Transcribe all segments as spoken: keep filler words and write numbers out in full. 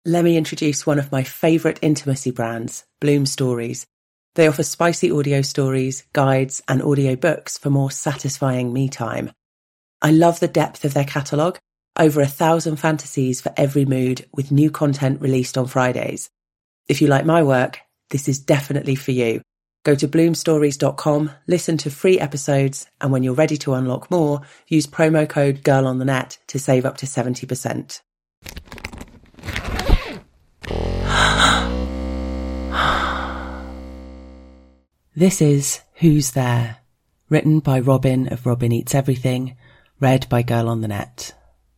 Let me introduce one of my favourite intimacy brands, Bloom Stories. They offer spicy audio stories, guides, and audio books for more satisfying me time. I love the depth of their catalogue, over a thousand fantasies for every mood, with new content released on Fridays. If you like my work, this is definitely for you. Go to bloom stories dot com, listen to free episodes, and when you're ready to unlock more, use promo code GIRLONTHENET to save up to seventy percent. This is Who's There, written by Robin of Robin Eats Everything, read by Girl on the Net.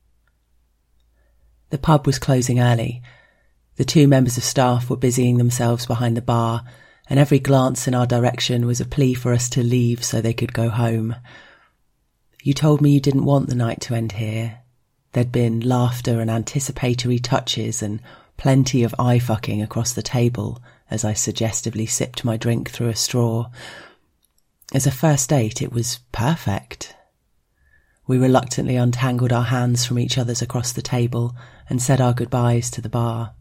The pub was closing early. The two members of staff were busying themselves behind the bar, and every glance in our direction was a plea for us to leave so they could go home. You told me you didn't want the night to end here. There'd been laughter and anticipatory touches and plenty of eye-fucking across the table as I suggestively sipped my drink through a straw. As a first date, it was perfect. We reluctantly untangled our hands from each other's across the table and said our goodbyes to the bar.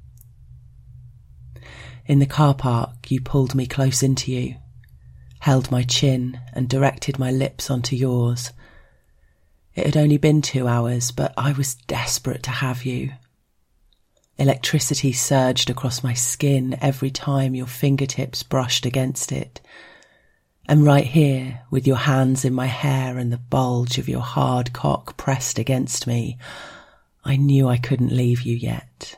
In the car park, you pulled me close into you, held my chin and directed my lips onto yours. It had only been two hours, but I was desperate to have you. Electricity surged across my skin every time your fingertips brushed against it. And right here, with your hands in my hair and the bulge of your hard cock pressed against me, I knew I couldn't leave you yet.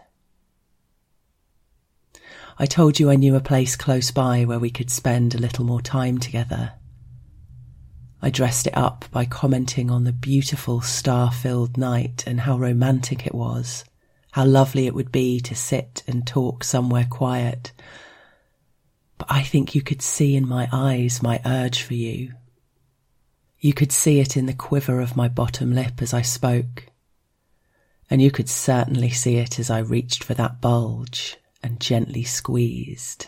I told you I knew a place close by where we could spend a little more time together. I dressed it up by commenting on the beautiful star-filled night and how romantic it was, how lovely it would be to sit and talk somewhere quiet. But I think you could see in my eyes my urge for you. You could see it in the quiver of my bottom lip as I spoke. And you could certainly see it as I reached for that bulge and gently squeezed.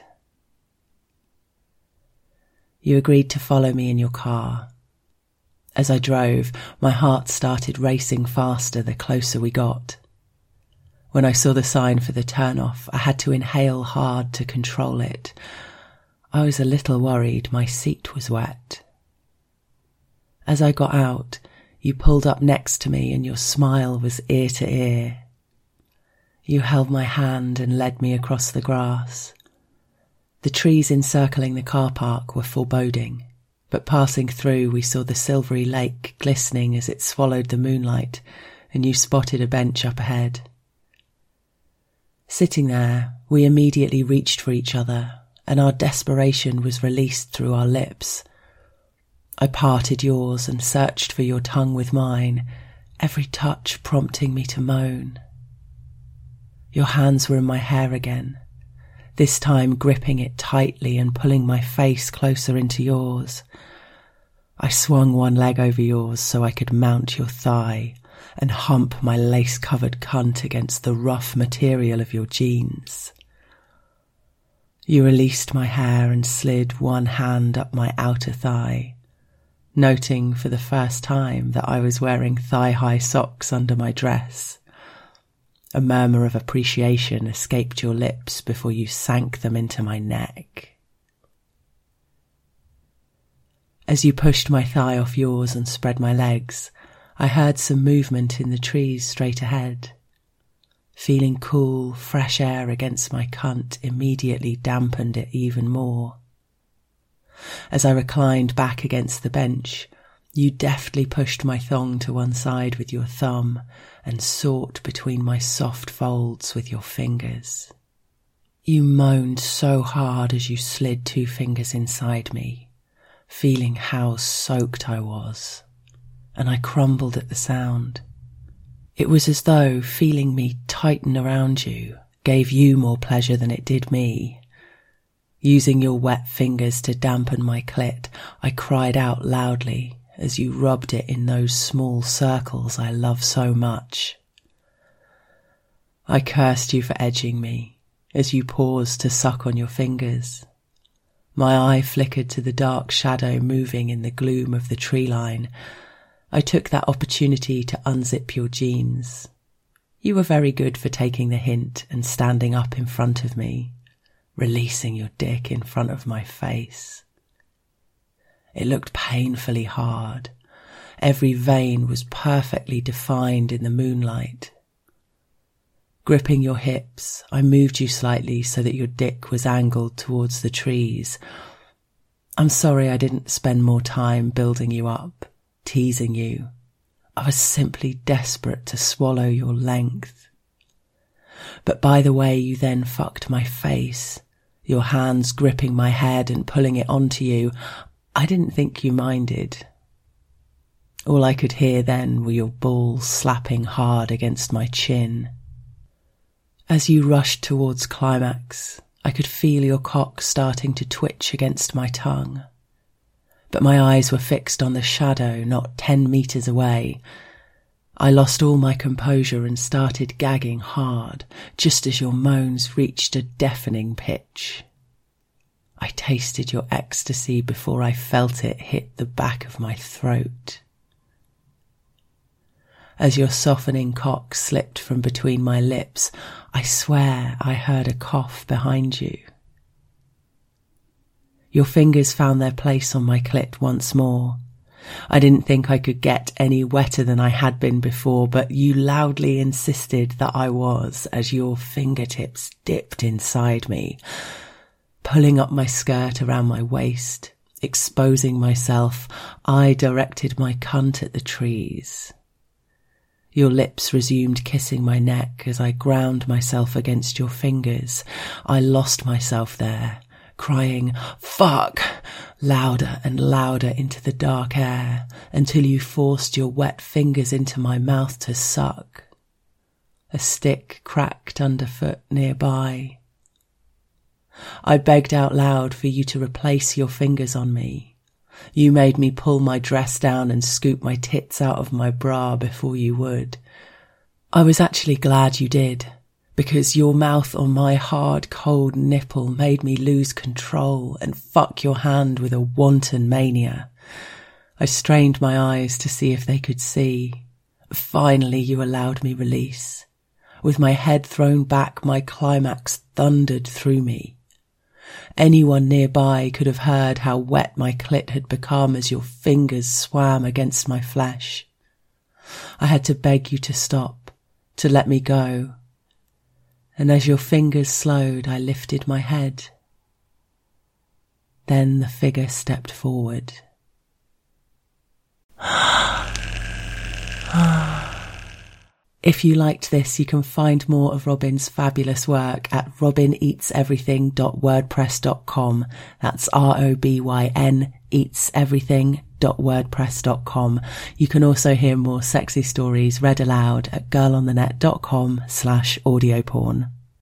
You agreed to follow me in your car. As I drove, my heart started racing faster the closer we got. When I saw the sign for the turn-off, I had to inhale hard to control it. I was a little worried my seat was wet. As I got out, you pulled up next to me and your smile was ear to ear. You held my hand and led me across the grass. The trees encircling the car park were foreboding, but passing through we saw the silvery lake glistening as it swallowed the moonlight, and you spotted a bench up ahead. Sitting there, we immediately reached for each other, and our desperation was released through our lips. I parted yours and searched for your tongue with mine, every touch prompting me to moan. Your hands were in my hair again, this time gripping it tightly and pulling my face closer into yours. I swung one leg over yours so I could mount your thigh and hump my lace-covered cunt against the rough material of your jeans. You released my hair and slid one hand up my outer thigh, noting for the first time that I was wearing thigh-high socks under my dress. A murmur of appreciation escaped your lips before you sank them into my neck. As you pushed my thigh off yours and spread my legs, I heard some movement in the trees straight ahead. Feeling cool, fresh air against my cunt immediately dampened it even more. As I reclined back against the bench, you deftly pushed my thong to one side with your thumb and sought between my soft folds with your fingers. You moaned so hard as you slid two fingers inside me, feeling how soaked I was, and I crumbled at the sound. It was as though feeling me tighten around you gave you more pleasure than it did me. Using your wet fingers to dampen my clit, I cried out loudly as you rubbed it in those small circles I love so much. I cursed you for edging me as you paused to suck on your fingers. My eye flickered to the dark shadow moving in the gloom of the tree line. I took that opportunity to unzip your jeans. You were very good for taking the hint and standing up in front of me, releasing your dick in front of my face. It looked painfully hard. Every vein was perfectly defined in the moonlight. Gripping your hips, I moved you slightly so that your dick was angled towards the trees. I'm sorry I didn't spend more time building you up, teasing you. I was simply desperate to swallow your length. But by the way you then fucked my face, your hands gripping my head and pulling it onto you, I didn't think you minded. All I could hear then were your balls slapping hard against my chin. As you rushed towards climax, I could feel your cock starting to twitch against my tongue. But my eyes were fixed on the shadow not ten metres away. I lost all my composure and started gagging hard, just as your moans reached a deafening pitch. I tasted your ecstasy before I felt it hit the back of my throat. As your softening cock slipped from between my lips, I swear I heard a cough behind you. Your fingers found their place on my clit once more. I didn't think I could get any wetter than I had been before, but you loudly insisted that I was as your fingertips dipped inside me, pulling up my skirt around my waist, exposing myself. I directed my cunt at the trees. Your lips resumed kissing my neck as I ground myself against your fingers. I lost myself there, crying, "Fuck!" louder and louder into the dark air until you forced your wet fingers into my mouth to suck. A stick cracked underfoot nearby. I begged out loud for you to replace your fingers on me. You made me pull my dress down and scoop my tits out of my bra before you would. I was actually glad you did, because your mouth on my hard, cold nipple made me lose control and fuck your hand with a wanton mania. I strained my eyes to see if they could see. Finally, you allowed me release. With my head thrown back, my climax thundered through me. Anyone nearby could have heard how wet my clit had become as your fingers swam against my flesh. I had to beg you to stop, to let me go. And as your fingers slowed, I lifted my head. Then the figure stepped forward. If you liked this, you can find more of Robin's fabulous work at robin eats everything dot wordpress dot com. That's R O B Y N eats everything dot wordpress dot com. You can also hear more sexy stories read aloud at girl on the net dot com slash audio porn.